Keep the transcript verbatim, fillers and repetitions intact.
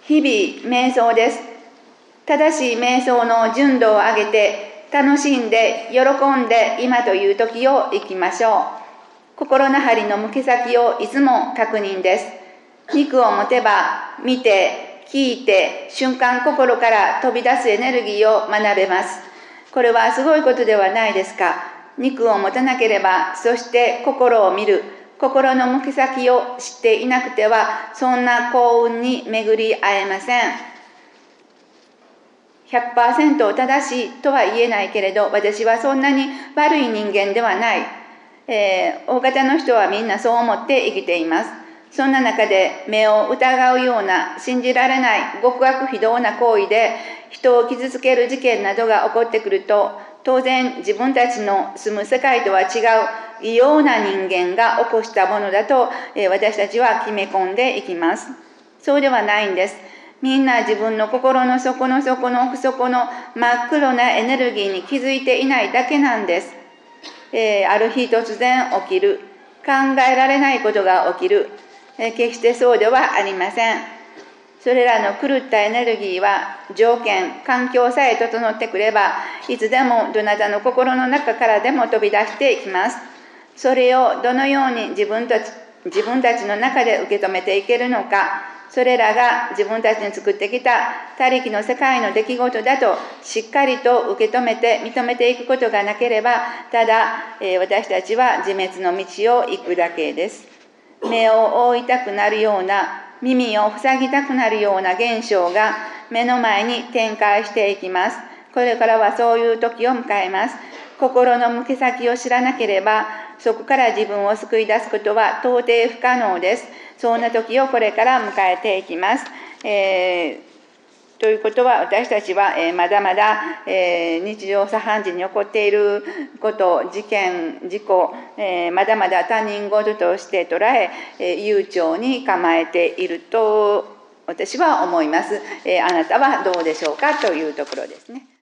日々瞑想です。正しい瞑想の純度を上げて、楽しんで、喜んで、今という時を生きましょう。心の針の向き先をいつも確認です。肉を持てば、見て、聞いて、瞬間心から飛び出すエネルギーを学べます。これはすごいことではないですか。肉を持たなければ、そして心を見る。心の向き先を知っていなくては、そんな幸運に巡り会えません。ひゃくパーセント 正しいとは言えないけれど、私はそんなに悪い人間ではない。えー、大方の人はみんなそう思って生きています。そんな中で目を疑うような信じられない極悪非道な行為で人を傷つける事件などが起こってくると、当然自分たちの住む世界とは違う異様な人間が起こしたものだと、えー、私たちは決め込んでいきます。そうではないんです。みんな自分の心の底の底の奥底の真っ黒なエネルギーに気づいていないだけなんです。えー、ある日突然起きる。考えられないことが起きる。えー、決してそうではありません。それらの狂ったエネルギーは条件、環境さえ整ってくれば、いつでもどなたの心の中からでも飛び出していきます。それをどのように自分たち、自分たちの中で受け止めていけるのか、それらが自分たちに作ってきた他力の世界の出来事だとしっかりと受け止めて認めていくことがなければ、ただ、えー、私たちは自滅の道を行くだけです。目を覆いたくなるような、耳を塞ぎたくなるような現象が目の前に展開していきます。これからはそういう時を迎えます。心の向き先を知らなければ、そこから自分を救い出すことは到底不可能です。そんな時をこれから迎えていきます。えー、ということは、私たちは、えー、まだまだ、えー、日常茶飯事に起こっていること、事件、事故、えー、まだまだ他人事として捉え、えー、悠長に構えていると私は思います。えー、あなたはどうでしょうかというところですね。